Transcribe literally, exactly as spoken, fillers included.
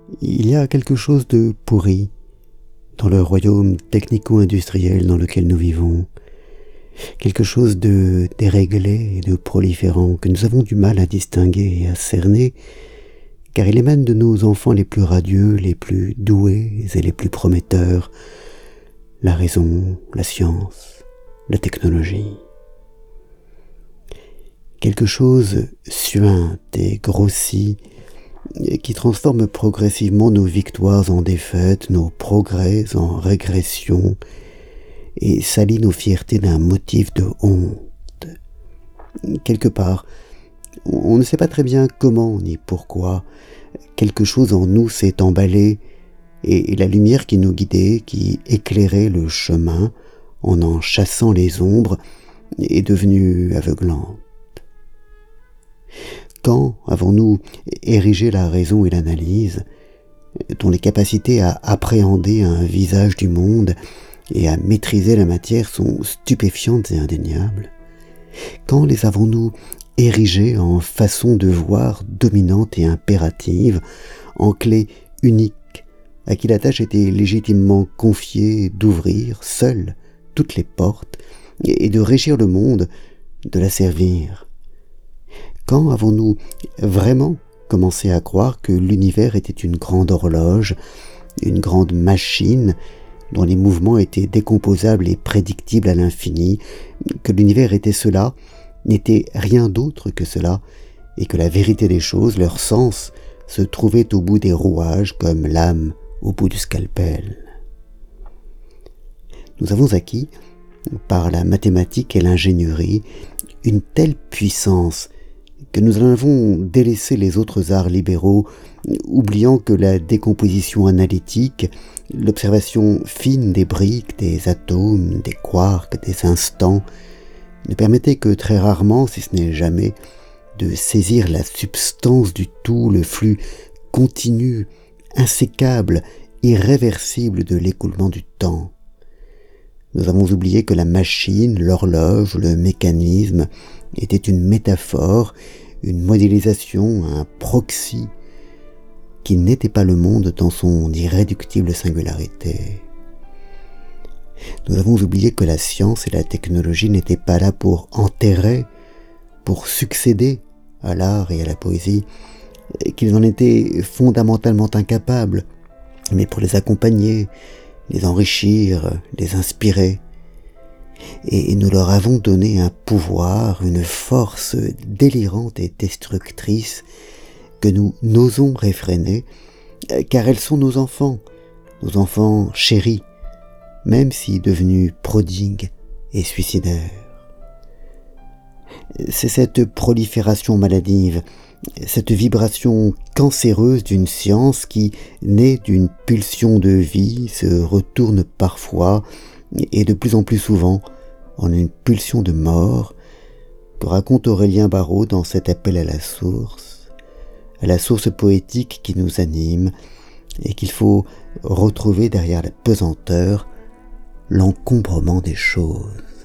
Il y a quelque chose de pourri dans le royaume technico-industriel dans lequel nous vivons, quelque chose de déréglé et de proliférant que nous avons du mal à distinguer et à cerner, car il émane de nos enfants les plus radieux, les plus doués et les plus prometteurs, la raison, la science, la technologie. Quelque chose suinte et grossit, qui transforme progressivement nos victoires en défaites, nos progrès en régression, et salit nos fiertés d'un motif de honte. Quelque part, on ne sait pas très bien comment ni pourquoi, quelque chose en nous s'est emballé, et la lumière qui nous guidait, qui éclairait le chemin, en en chassant les ombres, est devenue aveuglante. Quand avons-nous érigé la raison et l'analyse, dont les capacités à appréhender un visage du monde et à maîtriser la matière sont stupéfiantes et indéniables? Quand les avons-nous érigées en façon de voir dominante et impérative, en clé unique, à qui la tâche était légitimement confiée d'ouvrir, seule, toutes les portes, et de régir le monde, de l'asservir? Quand avons-nous vraiment commencé à croire que l'univers était une grande horloge, une grande machine, dont les mouvements étaient décomposables et prédictibles à l'infini, que l'univers était cela, n'était rien d'autre que cela, et que la vérité des choses, leur sens, se trouvait au bout des rouages comme l'âme au bout du scalpel? Nous avons acquis, par la mathématique et l'ingénierie, une telle puissance que nous en avons délaissé les autres arts libéraux, oubliant que la décomposition analytique, l'observation fine des briques, des atomes, des quarks, des instants, ne permettaient que très rarement, si ce n'est jamais, de saisir la substance du tout, le flux continu, insécable, irréversible de l'écoulement du temps. Nous avons oublié que la machine, l'horloge, le mécanisme était une métaphore, une modélisation, un proxy, qui n'était pas le monde dans son irréductible singularité. Nous avons oublié que la science et la technologie n'étaient pas là pour enterrer, pour succéder à l'art et à la poésie, qu'ils en étaient fondamentalement incapables, mais pour les accompagner, les enrichir, les inspirer. Et nous leur avons donné un pouvoir, une force délirante et destructrice que nous n'osons réfréner, car elles sont nos enfants, nos enfants chéris, même si devenus prodigues et suicidaires. C'est cette prolifération maladive, cette vibration cancéreuse d'une science qui, née d'une pulsion de vie, se retourne parfois, et de plus en plus souvent, en une pulsion de mort, que raconte Aurélien Barraud dans cet appel à la source, à la source poétique qui nous anime, et qu'il faut retrouver derrière la pesanteur, l'encombrement des choses.